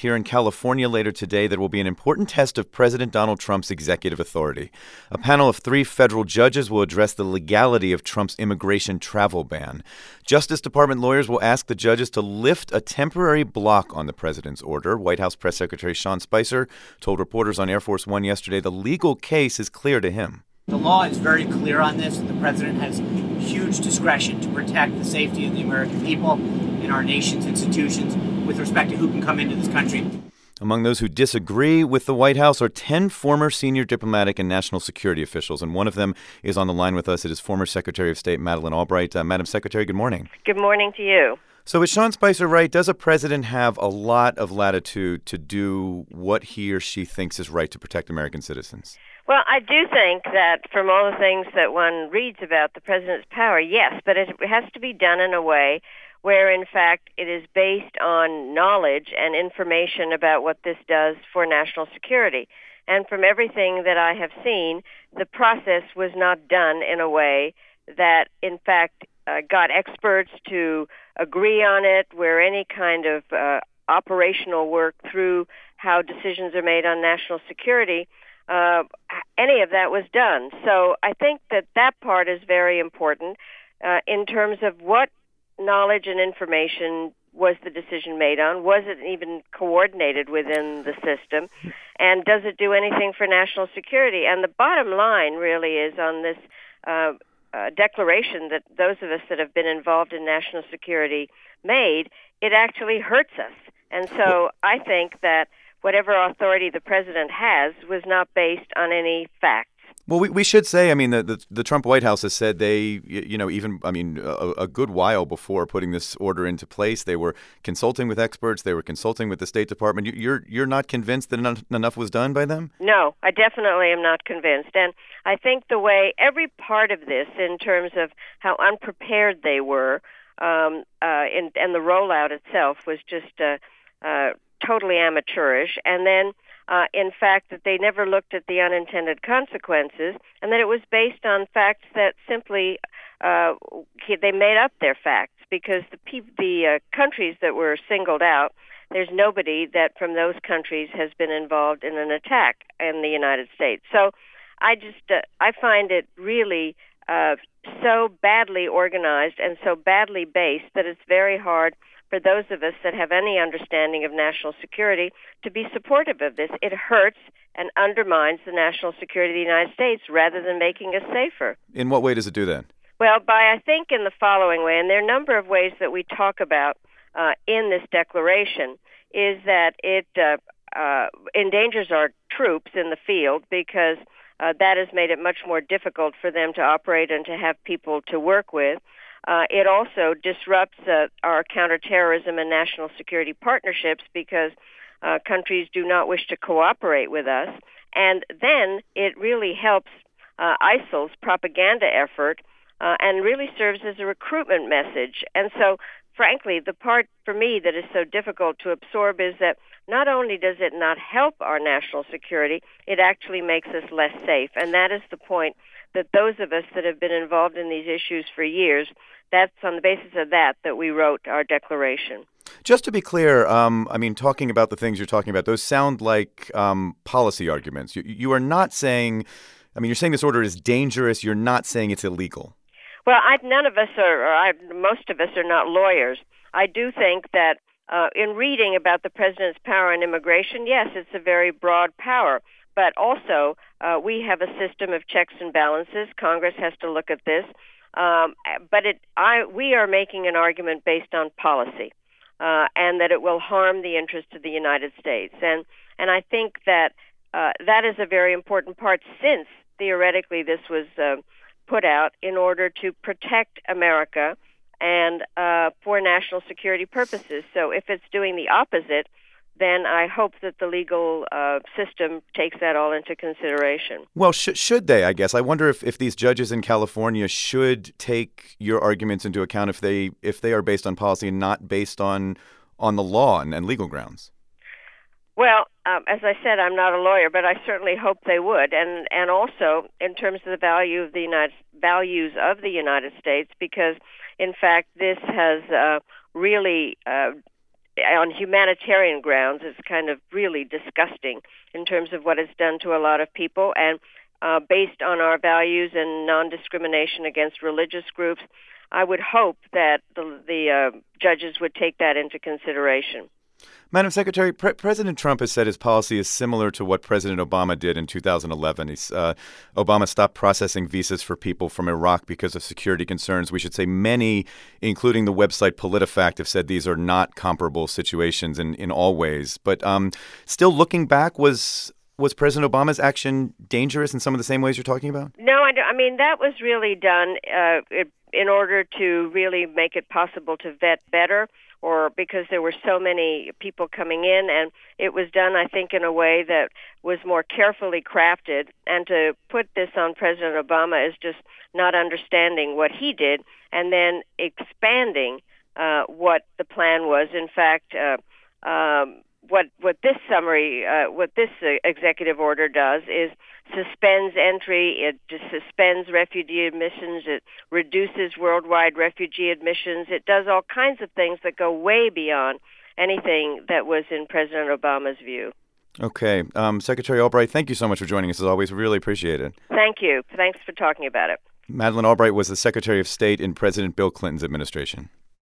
here in California later today that will be an important test of President Donald Trump's executive authority. A panel of 3 federal judges will address the legality of Trump's immigration travel ban. Justice Department lawyers will ask the judges to lift a temporary block on the president's order. White House Press Secretary Sean Spicer told reporters on Air Force One yesterday the legal case is clear to him. The law is very clear on this. The president has huge discretion to protect the safety of the American people and our nation's institutions with respect to who can come into this country. Among those who disagree with the White House are 10 former senior diplomatic and national security officials, and one of them is on the line with us. It is former Secretary of State Madeleine Albright. Madam Secretary, good morning. Good morning to you. So is Sean Spicer right? Does a president have a lot of latitude to do what he or she thinks is right to protect American citizens? Well, I do think that from all the things that one reads about the president's power, yes, but it has to be done in a way where, in fact, it is based on knowledge and information about what this does for national security. And from everything that I have seen, the process was not done in a way that, in fact, got experts to agree on it, where any kind of operational work through how decisions are made on national security, any of that was done. So I think that part is very important in terms of what knowledge and information was the decision made on? Was it even coordinated within the system? And does it do anything for national security? And the bottom line really is on this declaration that those of us that have been involved in national security made, it actually hurts us. And so I think that whatever authority the president has was not based on any facts. Well, we should say, I mean, the Trump White House has said they, a good while before putting this order into place, they were consulting with experts, they were consulting with the State Department. You're not convinced that enough was done by them? No, I definitely am not convinced. And I think the way every part of this, in terms of how unprepared they were, and the rollout itself was just totally amateurish. And then in fact, that they never looked at the unintended consequences, and that it was based on facts that simply they made up their facts, because the countries that were singled out, there's nobody that from those countries has been involved in an attack in the United States. So I find it really so badly organized and so badly based that it's very hard for those of us that have any understanding of national security to be supportive of this. It hurts and undermines the national security of the United States rather than making us safer. In what way does it do that? Well, I think in the following way, and there are a number of ways that we talk about in this declaration, is that it endangers our troops in the field, because that has made it much more difficult for them to operate and to have people to work with. It also disrupts our counterterrorism and national security partnerships, because countries do not wish to cooperate with us. And then it really helps ISIL's propaganda effort and really serves as a recruitment message. And so, frankly, the part for me that is so difficult to absorb is that not only does it not help our national security, it actually makes us less safe. And that is the point that those of us that have been involved in these issues for years, that's on the basis of that we wrote our declaration. Just to be clear, talking about the things you're talking about, those sound like policy arguments. You are not saying, you're saying this order is dangerous. You're not saying it's illegal. Well, none of us most of us are not lawyers. I do think that in reading about the president's power on immigration, yes, it's a very broad power. But also, we have a system of checks and balances. Congress has to look at this. We are making an argument based on policy, and that it will harm the interests of the United States. And I think that that is a very important part, since theoretically this was put out in order to protect America and for national security purposes. So if it's doing the opposite, then I hope that the legal system takes that all into consideration. Well, should they, I guess? I wonder if these judges in California should take your arguments into account if they are based on policy and not based on the law and legal grounds. Well, as I said, I'm not a lawyer, but I certainly hope they would. And also in terms of the values of the United States, because, in fact, this has really on humanitarian grounds, it's kind of really disgusting in terms of what it's done to a lot of people. And based on our values and non-discrimination against religious groups, I would hope that the judges would take that into consideration. Madam Secretary, President Trump has said his policy is similar to what President Obama did in 2011. Obama stopped processing visas for people from Iraq because of security concerns. We should say many, including the website PolitiFact, have said these are not comparable situations in all ways. But still, looking back, was President Obama's action dangerous in some of the same ways you're talking about? No, I mean, that was really done in order to really make it possible to vet better, or because there were so many people coming in, and it was done, I think, in a way that was more carefully crafted. And to put this on President Obama is just not understanding what he did and then expanding what the plan was. In fact, what this executive order does is suspends entry, it suspends refugee admissions, it reduces worldwide refugee admissions, it does all kinds of things that go way beyond anything that was in President Obama's view. Okay. Secretary Albright, thank you so much for joining us as always. We really appreciate it. Thank you. Thanks for talking about it. Madeleine Albright was the Secretary of State in President Bill Clinton's administration.